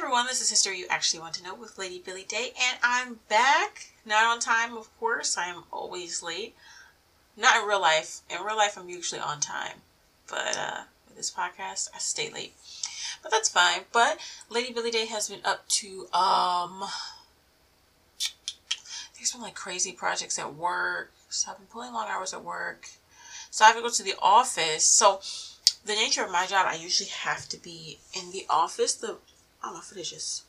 everyone, this is History You Actually Want to Know with Lady Billy Day, and I'm back. Not on time, of course. I am always late. Not in real life. In real life, I'm usually on time. But with this podcast, I stay late. But that's fine. But Lady Billy Day has been up to, there's been like crazy projects at work. So I've been pulling long hours at work. So I have to go to the office. So the nature of my job, I usually have to be in the office. Oh, my foot is just...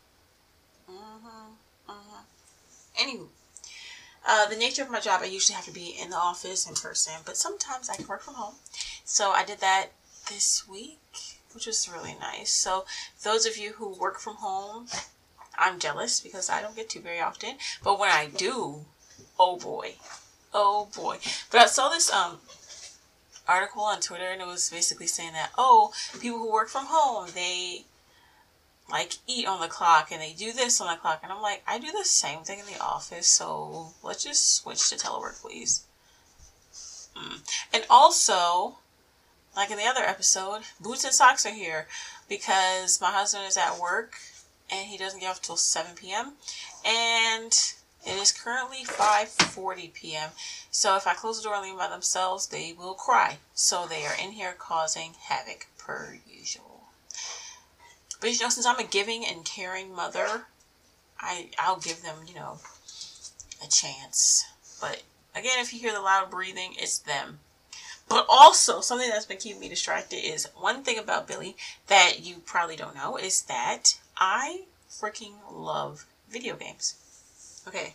Anywho, the nature of my job, I usually have to be in the office in person, but sometimes I can work from home. So I did that this week, which was really nice. So those of you who work from home, I'm jealous because I don't get to very often. But when I do, oh boy. Oh boy. But I saw this article on Twitter, and it was basically saying that, oh, people who work from home, they like eat on the clock and they do this on the clock, and I'm like, I do the same thing in the office, so let's just switch to telework, please. And also, like in the other episode, boots and socks are here because my husband is at work and he doesn't get off till 7 p.m. and it is currently 5:40 p.m. So if I close the door and leave them by themselves, they will cry. So they are in here causing havoc per usual. But you know, since I'm a giving and caring mother, I'll give them, you know, a chance. But again, if you hear the loud breathing, it's them. But also, something that's been keeping me distracted is one thing about Billy that you probably don't know is that I freaking love video games. Okay.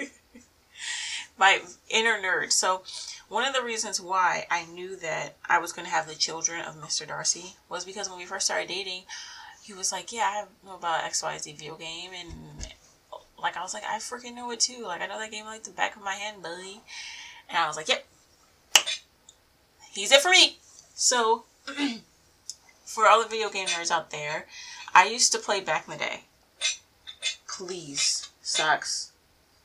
My inner nerd. So one of the reasons why I knew that I was going to have the children of Mr. Darcy was because when we first started dating, he was like, yeah, I know about XYZ video game, and like I was like, I freaking know it too. Like, I know that game like the back of my hand, buddy. And I was like, yep, he's it for me. So for all the video game nerds out there, I used to play back in the day. Please, socks.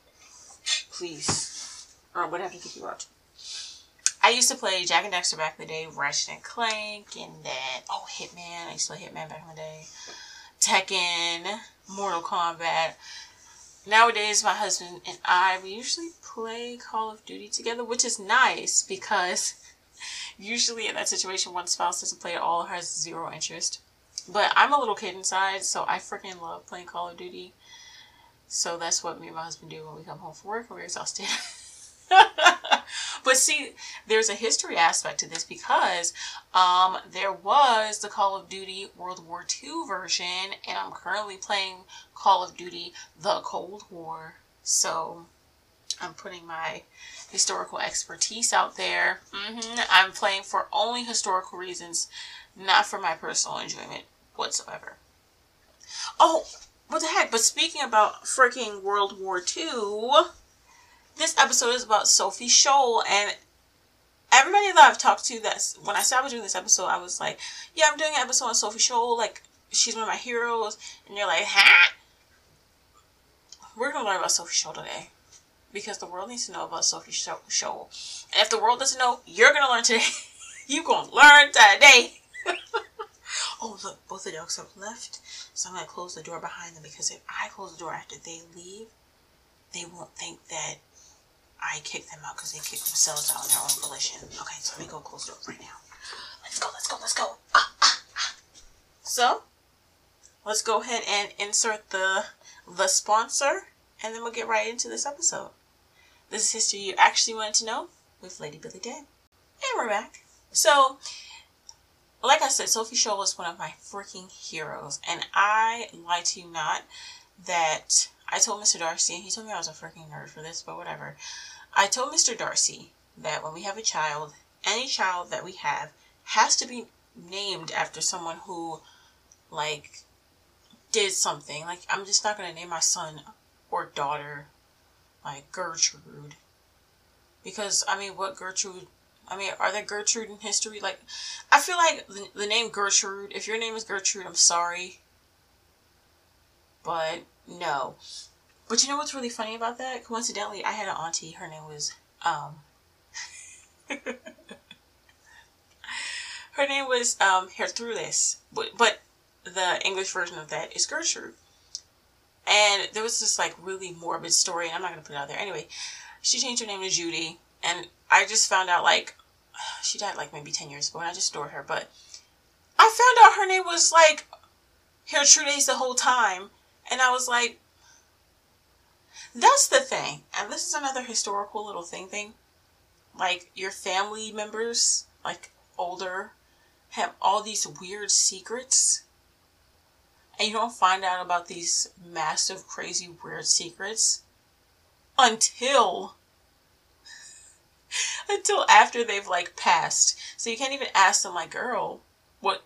Please. Or what happened to keep you out? I used to play Jak and Daxter back in the day, Ratchet and Clank, and then, Hitman. I used to play Hitman back in the day. Tekken, Mortal Kombat. Nowadays, my husband and I, we usually play Call of Duty together, which is nice because usually in that situation, one spouse doesn't play at all or has zero interest. But I'm a little kid inside, so I freaking love playing Call of Duty. So that's what me and my husband do when we come home from work and we're exhausted. But see, there's a history aspect to this because there was the Call of Duty World War II version, and I'm currently playing Call of Duty The Cold War. So I'm putting my historical expertise out there. I'm playing for only historical reasons, not for my personal enjoyment whatsoever. Oh, what the heck? But speaking about freaking World War II, this episode is about Sophie Scholl, and everybody that I've talked to, that's when I started doing this episode, I was like, yeah, I'm doing an episode on Sophie Scholl, like, she's one of my heroes, and they're like, huh? We're going to learn about Sophie Scholl today, because the world needs to know about Sophie Scholl, and if the world doesn't know, you're going to learn today. You're going to learn today. Oh, look, both the dogs have left, so I'm going to close the door behind them, because if I close the door after they leave, they won't think that I kicked them out because they kicked themselves out on their own volition. Okay, so let me go close the door right now. Let's go. So, let's go ahead and insert the sponsor, and then we'll get right into this episode. This is History You Actually Wanted to Know with Lady Billy Day. And we're back. So, like I said, Sophie Scholl is one of my freaking heroes. And I lie to you not that I told Mr. Darcy, and he told me I was a freaking nerd for this, but whatever. I told Mr. Darcy that when we have a child, any child that we have has to be named after someone who, like, did something. Like, I'm just not going to name my son or daughter, like, Gertrude. Because, I mean, what Gertrude... I mean, are there Gertrude in history? Like, I feel like the name Gertrude, if your name is Gertrude, I'm sorry. But, no. But you know what's really funny about that? Coincidentally, I had an auntie. Her name was, her name was, Gertrudis. But the English version of that is Gertrude. And there was this like really morbid story, and I'm not going to put it out there. Anyway, she changed her name to Judy, and I just found out like she died like maybe 10 years ago, and I just adored her. But I found out her name was like Gertrude the whole time, and I was like, that's the thing. And this is another historical little thing. Like, your family members, like older, have all these weird secrets, and you don't find out about these massive, crazy, weird secrets until after they've like passed. So you can't even ask them like, girl, what?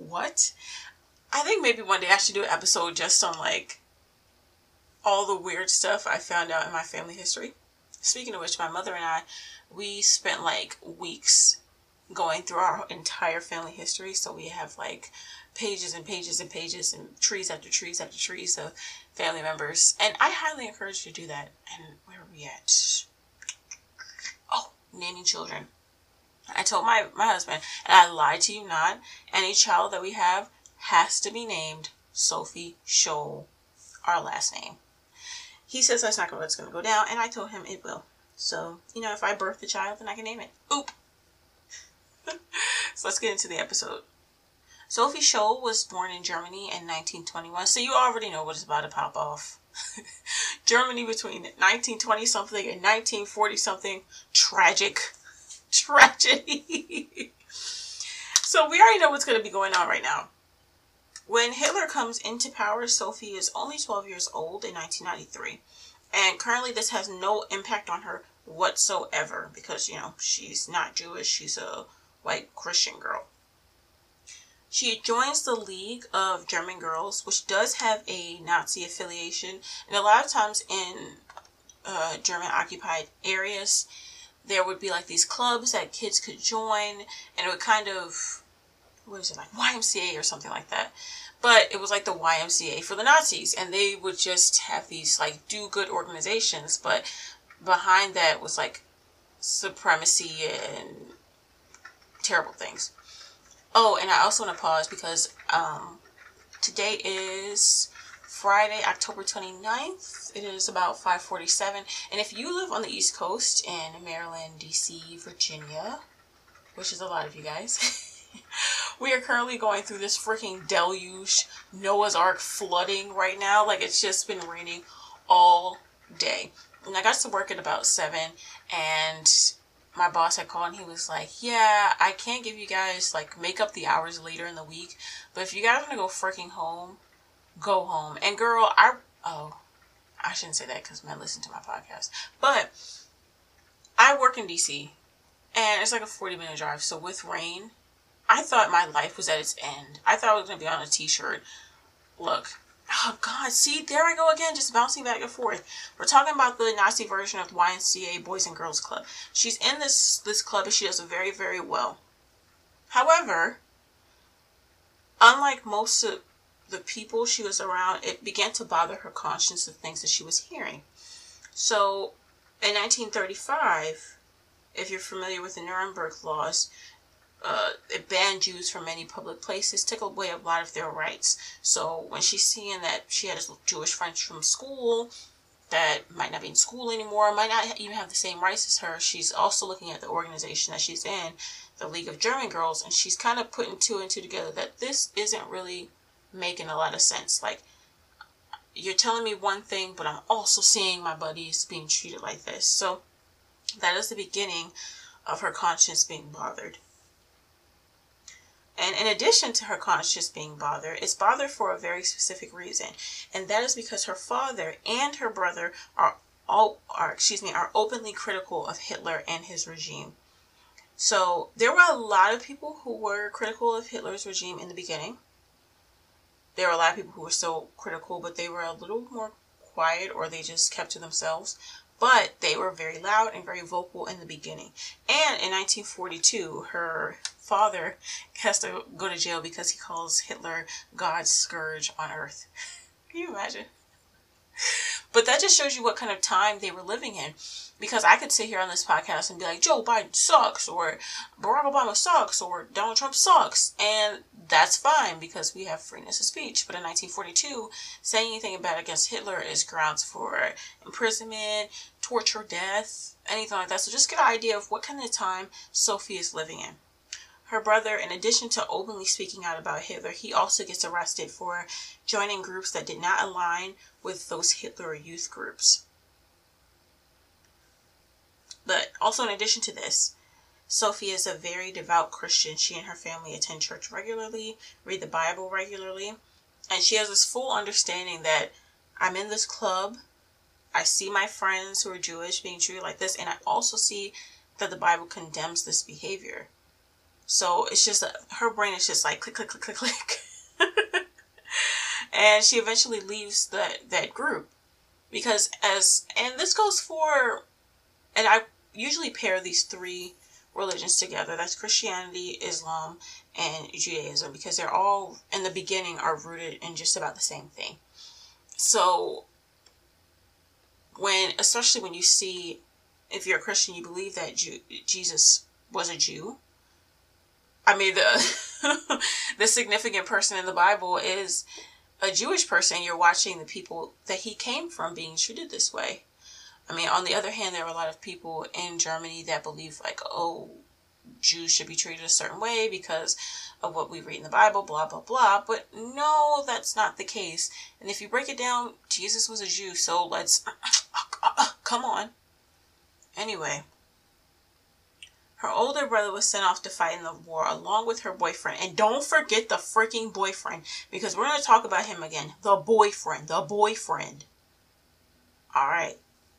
I think maybe one day I should do an episode just on like all the weird stuff I found out in my family history. Speaking of which, my mother and I, we spent like weeks going through our entire family history. So we have like pages and pages and pages and trees after trees after trees of family members. And I highly encourage you to do that. And where are we at? Oh, naming children. I told my husband, and I lied to you not, any child that we have has to be named Sophie Scholl, our last name. He says that's not what's going to go down, and I told him it will. So, you know, if I birth a child, then I can name it. Oop! So let's get into the episode. Sophie Scholl was born in Germany in 1921, so you already know what is about to pop off. Germany between 1920-something and 1940-something. Tragedy. So we already know what's going to be going on right now. When Hitler comes into power, Sophie is only 12 years old in 1993. And currently this has no impact on her whatsoever because, you know, she's not Jewish. She's a white Christian girl. She joins the League of German Girls, which does have a Nazi affiliation. And a lot of times in German-occupied areas, there would be like these clubs that kids could join. And it would kind of, what is it, like YMCA or something like that. But it was like the YMCA for the Nazis. And they would just have these like do-good organizations. But behind that was like supremacy and terrible things. Oh, and I also want to pause because today is Friday, October 29th. It is about 5:47. And if you live on the East Coast in Maryland, D.C., Virginia, which is a lot of you guys, we are currently going through this freaking deluge, Noah's Ark flooding right now. Like, it's just been raining all day. And I got to work at about 7, and my boss had called and he was like, yeah, I can't give you guys, like, make up the hours later in the week, but if you guys want to go freaking home, go home. And girl, I shouldn't say that because men listen to my podcast, but I work in DC and it's like a 40-minute drive. So with rain, I thought my life was at its end. I thought I was going to be on a t-shirt. Look. Oh, God. See, there I go again, just bouncing back and forth. We're talking about the Nazi version of YMCA, Boys and Girls Club. She's in this club, and she does it very, very well. However, unlike most of the people she was around, it began to bother her conscience of things that she was hearing. So, in 1935, if you're familiar with the Nuremberg laws, it banned Jews from many public places, took away a lot of their rights. So when she's seeing that she had a Jewish friend from school that might not be in school anymore, might not even have the same rights as her, she's also looking at the organization that she's in, the League of German Girls, and she's kind of putting two and two together that this isn't really making a lot of sense. Like, you're telling me one thing, but I'm also seeing my buddies being treated like this. So that is the beginning of her conscience being bothered. And in addition to her conscience being bothered, it's bothered for a very specific reason. And that is because her father and her brother are openly critical of Hitler and his regime. So there were a lot of people who were critical of Hitler's regime in the beginning. There were a lot of people who were still critical, but they were a little more quiet, or they just kept to themselves. But they were very loud and very vocal in the beginning. And in 1942, her father has to go to jail because he calls Hitler God's scourge on earth. Can you imagine? But that just shows you what kind of time they were living in. Because I could sit here on this podcast and be like, Joe Biden sucks, or Barack Obama sucks, or Donald Trump sucks. And that's fine because we have freeness of speech. But in 1942, saying anything bad against Hitler is grounds for imprisonment, torture, death, anything like that. So just get an idea of what kind of time Sophie is living in. Her brother, in addition to openly speaking out about Hitler, he also gets arrested for joining groups that did not align with those Hitler youth groups. But also in addition to this, Sophie is a very devout Christian. She and her family attend church regularly, read the Bible regularly, and she has this full understanding that I'm in this club, I see my friends who are Jewish being treated like this, and I also see that the Bible condemns this behavior. So it's just, her brain is just like click, click, click, click, click. And she eventually leaves that group. Because and this goes for, and I usually pair these three religions together. That's Christianity, Islam, and Judaism. Because they're all, in the beginning, are rooted in just about the same thing. So, especially when you see, if you're a Christian, you believe that Jesus was a Jew. I mean, the significant person in the Bible is a Jewish person. You're watching the people that he came from being treated this way. I mean, on the other hand, there were a lot of people in Germany that believe like, oh, Jews should be treated a certain way because of what we read in the Bible, blah, blah, blah. But no, that's not the case. And if you break it down, Jesus was a Jew, so let's, come on. Anyway, her older brother was sent off to fight in the war along with her boyfriend. And don't forget the freaking boyfriend, because we're going to talk about him again. The boyfriend. All right.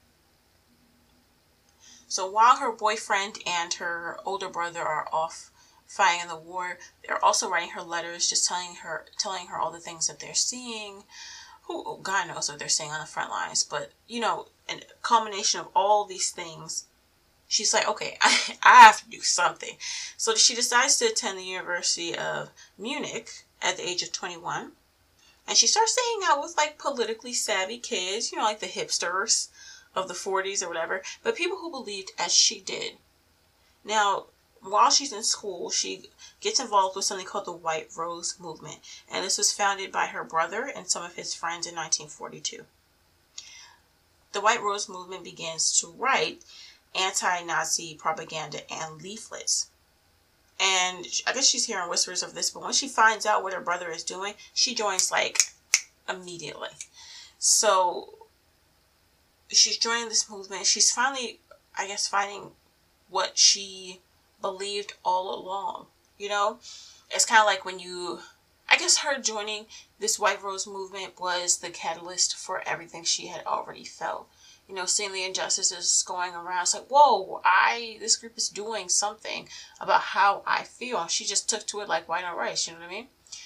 So while her boyfriend and her older brother are off fighting in the war, they're also writing her letters, just telling her all the things that they're seeing. Who, God knows what they're seeing on the front lines. But, in a combination of all these things, she's like, okay, I have to do something. So she decides to attend the University of Munich at the age of 21. And she starts to hang out with, like, politically savvy kids, like the hipsters of the 40s or whatever, but people who believed as she did. Now, while she's in school, she gets involved with something called the White Rose Movement, and this was founded by her brother and some of his friends in 1942. The White Rose Movement begins to write anti-Nazi propaganda and leaflets. And I guess she's hearing whispers of this, but when she finds out what her brother is doing, she joins, like, immediately. So she's joining this movement. She's finally, I guess, finding what she believed all along. It's kind of like when I guess her joining this White Rose Movement was the catalyst for everything she had already felt. Seeing the injustices going around. It's like, whoa, this group is doing something about how I feel. She just took to it like white on rice, you know what I mean?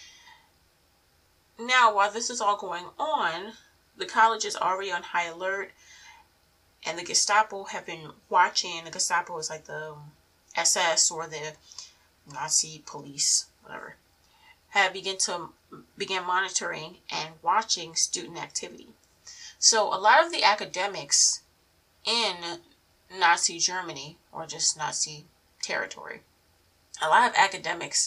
Now, while this is all going on, the college is already on high alert. And the Gestapo have been watching. The Gestapo is like the SS or the Nazi police, whatever. Have began monitoring and watching student activity. So a lot of the academics in Nazi Germany, or just Nazi territory, a lot of academics,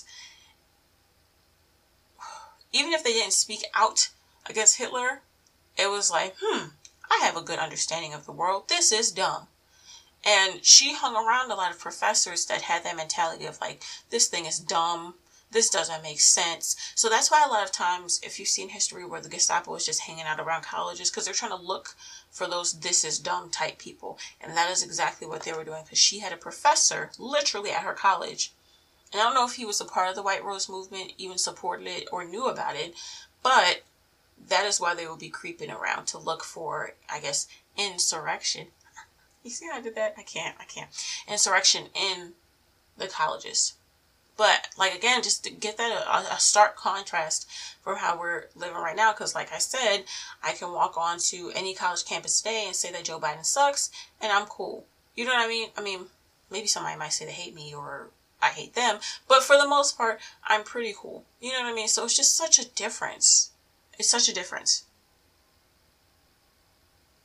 even if they didn't speak out against Hitler, it was like, I have a good understanding of the world. This is dumb. And she hung around a lot of professors that had that mentality of like, this thing is dumb. This doesn't make sense. So that's why a lot of times, if you've seen history where the Gestapo is just hanging out around colleges, because they're trying to look for those this is dumb type people. And that is exactly what they were doing, because she had a professor literally at her college. And I don't know if he was a part of the White Rose Movement, even supported it or knew about it, but that is why they will be creeping around to look for, I guess, insurrection. You see how I did that? I can't. Insurrection in the colleges. But, like, again, just to get that a stark contrast from how we're living right now. Because, like I said, I can walk on to any college campus today and say that Joe Biden sucks, and I'm cool. You know what I mean? I mean, maybe somebody might say they hate me or I hate them. But for the most part, I'm pretty cool. You know what I mean? So it's just such a difference. It's such a difference.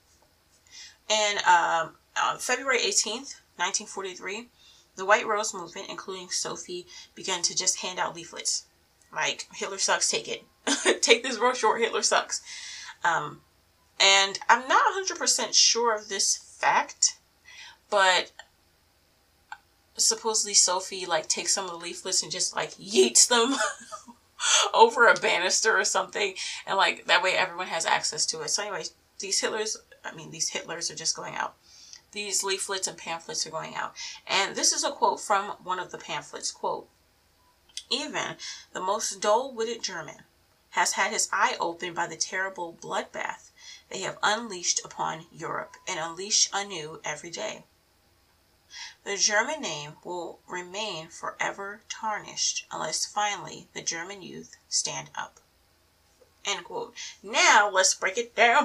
And on February 18th, 1943, the White Rose movement, including Sophie, began to just hand out leaflets. Like, Hitler sucks, take it. Take this real short, Hitler sucks. And I'm not 100% sure of this fact, but supposedly Sophie, like, takes some of the leaflets and just, like, yeets them over a banister or something. And, like, that way everyone has access to it. So anyway, these Hitlers are just going out. These leaflets and pamphlets are going out. And this is a quote from one of the pamphlets. Quote, "Even the most dull-witted German has had his eye opened by the terrible bloodbath they have unleashed upon Europe and unleash anew every day. The German name will remain forever tarnished unless finally the German youth stand up." End quote. Now let's break it down,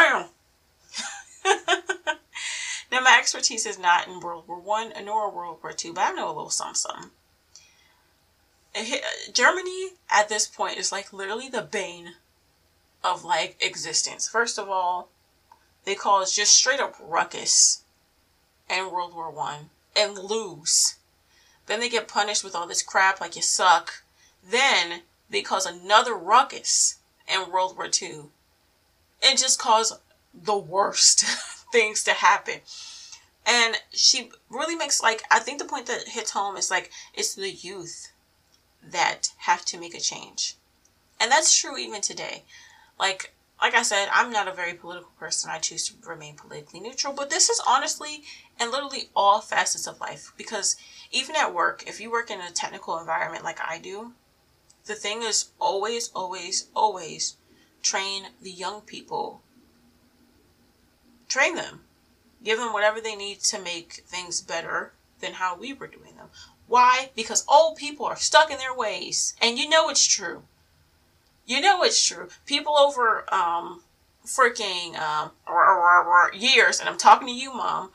Now my expertise is not in World War I nor World War II, but I know a little something. Germany at this point is like literally the bane of like existence. First of all, they cause just straight up ruckus in World War I and lose. Then they get punished with all this crap like you suck. Then they cause another ruckus in World War II and just cause the worst things to happen. And she really makes, like, I think the point that hits home is like, it's the youth that have to make a change. And that's true even today. Like I said, I'm not a very political person. I choose to remain politically neutral. But this is honestly and literally all facets of life. Because even at work, if you work in a technical environment like I do, the thing is always, always, always train the young people. Train them. Give them whatever they need to make things better than how we were doing them. Why? Because old people are stuck in their ways. And you know it's true. You know it's true. People over freaking years, and I'm talking to you, Mom.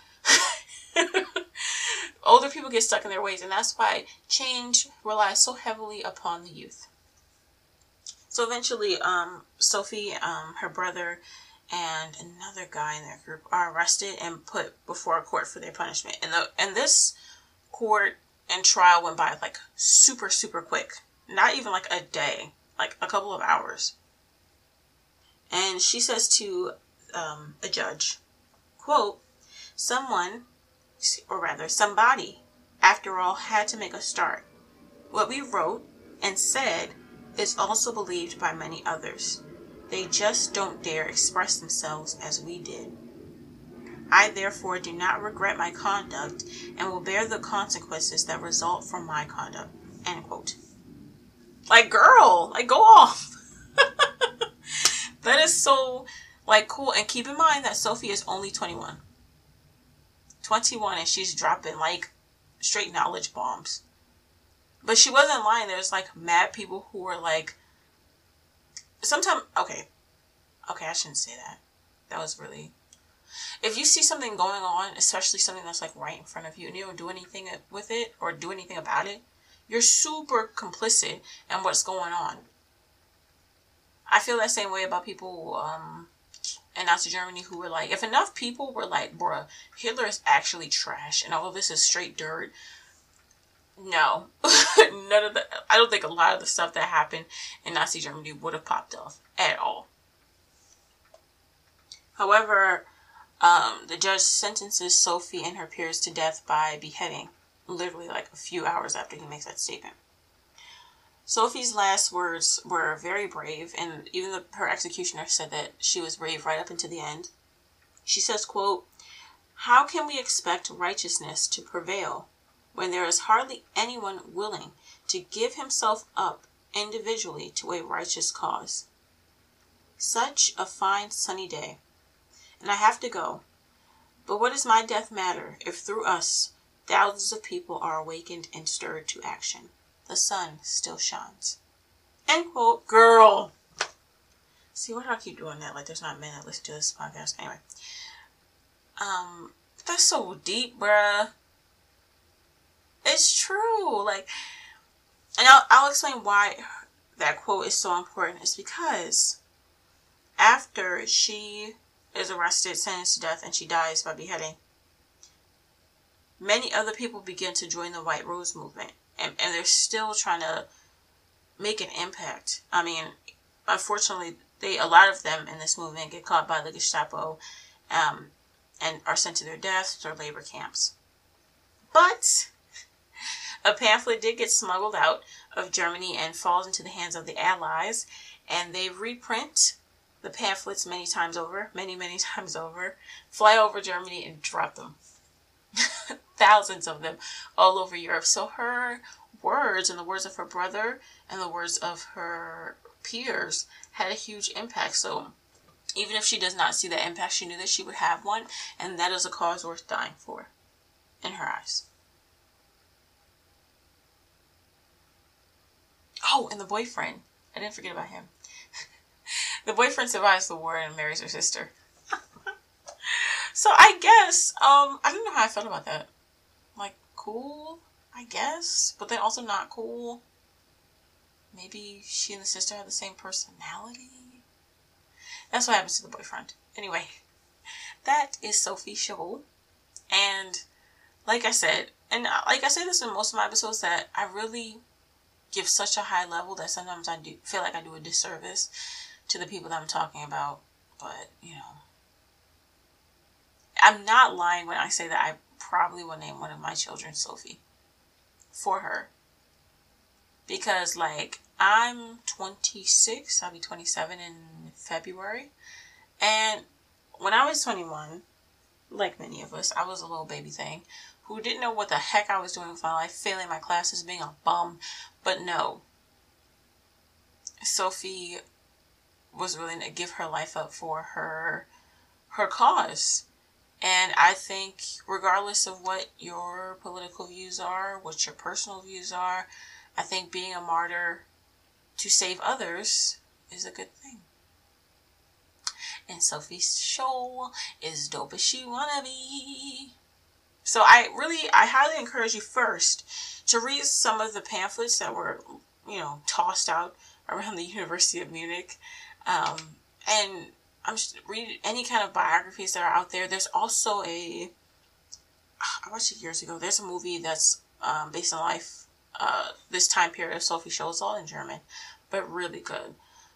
Older people get stuck in their ways, and that's why change relies so heavily upon the youth. So eventually, Sophie, her brother, and another guy in their group are arrested and put before a court for their punishment. And this court and trial went by like super, super quick. Not even like a day, like a couple of hours. And she says to a judge, quote, somebody, after all, had to make a start. What we wrote and said is also believed by many others. They just don't dare express themselves as we did. I therefore do not regret my conduct and will bear the consequences that result from my conduct. End quote. Like, girl, like, go off. That is so, like, cool. And keep in mind that Sophie is only 21. 21, and she's dropping, like, straight knowledge bombs. But she wasn't lying. There's, like, mad people who were, like, sometimes, okay, I shouldn't say that. That was really, if you see something going on, especially something that's, like, right in front of you, and you don't do anything with it, or do anything about it, you're super complicit in what's going on. I feel that same way about people in Nazi Germany who were like, if enough people were like, bruh, Hitler is actually trash and all of this is straight dirt. No. None of the, I don't think a lot of the stuff that happened in Nazi Germany would have popped off at all. However, the judge sentences Sophie and her peers to death by beheading, literally like a few hours after he makes that statement. Sophie's last words were very brave, and even her executioner said that she was brave right up until the end. She says, quote, how can we expect righteousness to prevail when there is hardly anyone willing to give himself up individually to a righteous cause? Such a fine sunny day, and I have to go. But what does my death matter if through us thousands of people are awakened and stirred to action? The sun still shines. End quote. Girl. See, why do I keep doing that? Like there's not men that listen to this podcast. Anyway. That's so deep, bruh. It's true. Like, and I'll explain why that quote is so important. It's because after she is arrested, sentenced to death, and she dies by beheading, many other people begin to join the White Rose movement. And they're still trying to make an impact. I mean, unfortunately, a lot of them in this movement get caught by the Gestapo and are sent to their deaths or labor camps. But a pamphlet did get smuggled out of Germany and falls into the hands of the Allies, and they reprint the pamphlets many times over, many times over, fly over Germany and drop them. Thousands of them all over Europe. So her words and the words of her brother and the words of her peers had a huge impact. So even if she does not see that impact, she knew that she would have one, and that is a cause worth dying for in her eyes. Oh, and the boyfriend. I didn't forget about him. The boyfriend survives the war and marries her sister. So I guess, I don't know how I felt about that. Like, cool, I guess, but then also not cool. Maybe she and the sister have the same personality. That's what happens to the boyfriend. Anyway, that is Sophie Scholl. And like I said this in most of my episodes, that I really give such a high level that sometimes I do feel like I do a disservice to the people that I'm talking about. But, you know, I'm not lying when I say that I probably will name one of my children Sophie for her. Because, like, I'm 26, I'll be 27 in February. And when I was 21, like many of us, I was a little baby thing who didn't know what the heck I was doing with my life, failing my classes, being a bum. But no, Sophie was willing to give her life up for her cause. And I think regardless of what your political views are, what your personal views are, I think being a martyr to save others is a good thing. And Sophie Scholl is dope as she wanna be. So I highly encourage you first to read some of the pamphlets that were, you know, tossed out around the University of Munich. And read any kind of biographies that are out there. There's also I watched it years ago. There's a movie that's based on life, this time period of Sophie Scholl. It's all in German, but really good.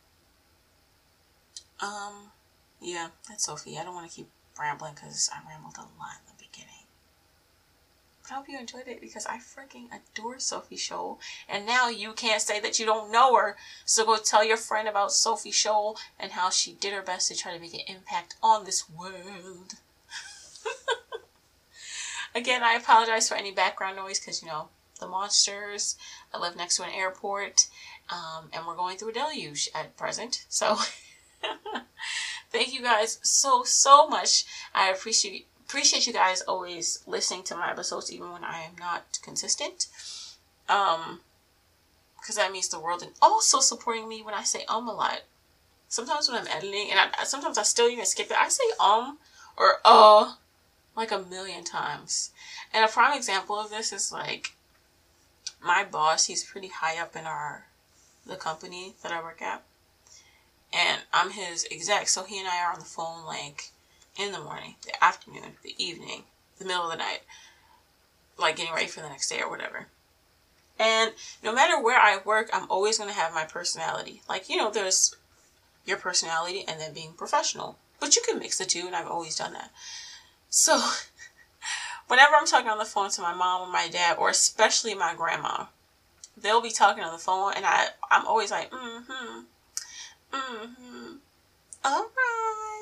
Yeah, that's Sophie. I don't want to keep rambling because I rambled a lot in the beginning. But I hope you enjoyed it because I freaking adore Sophie Scholl. And now you can't say that you don't know her. So go tell your friend about Sophie Scholl and how she did her best to try to make an impact on this world. Again, I apologize for any background noise because, you know, the monsters. I live next to an airport. And we're going through a deluge at present. So thank you guys so much. I appreciate you guys always listening to my episodes even when I am not consistent. Because that means the world. And also supporting me when I say a lot. Sometimes when I'm editing, and sometimes I still even skip it, I say or like a million times. And a prime example of this is like my boss. He's pretty high up in the company that I work at. And I'm his exec, so he and I are on the phone like in the morning, the afternoon, the evening, the middle of the night, like getting ready for the next day or whatever. And no matter where I work, I'm always going to have my personality. Like, you know, there's your personality and then being professional. But you can mix the two, and I've always done that. So whenever I'm talking on the phone to my mom or my dad, or especially my grandma, they'll be talking on the phone, and I'm always like, all right,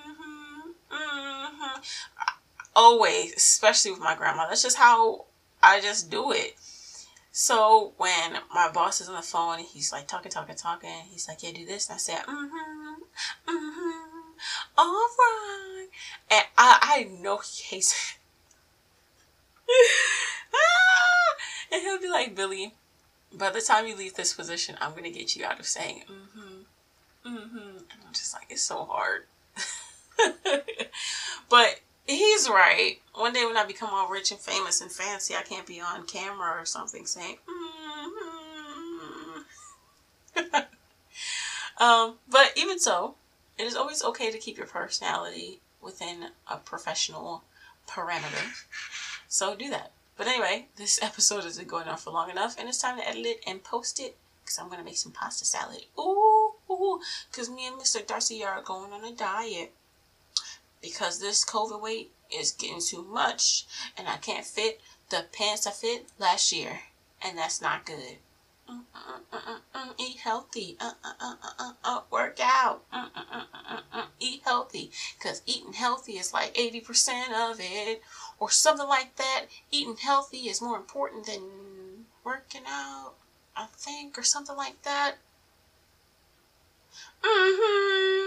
always, especially with my grandma. That's just how I just do it. So when my boss is on the phone and he's like talking, he's like, yeah, do this, and I say, all right, and I know he hates it. And he'll be like, Billy, by the time you leave this position, I'm gonna get you out of saying and I'm just like, it's so hard. But he's right. One day when I become all rich and famous and fancy, I can't be on camera or something saying but even so, It is always okay to keep your personality within a professional parameter. So do that. But anyway, this episode isn't going on for long enough, and it's time to edit it and post it because I'm going to make some pasta salad. Ooh, because me and Mr. Darcy are going on a diet because this COVID weight is getting too much, and I can't fit the pants I fit last year, and that's not good. Eat healthy. Work out. Eat healthy. Because eating healthy is like 80% of it. Or something like that. Eating healthy is more important than working out, I think. Or something like that.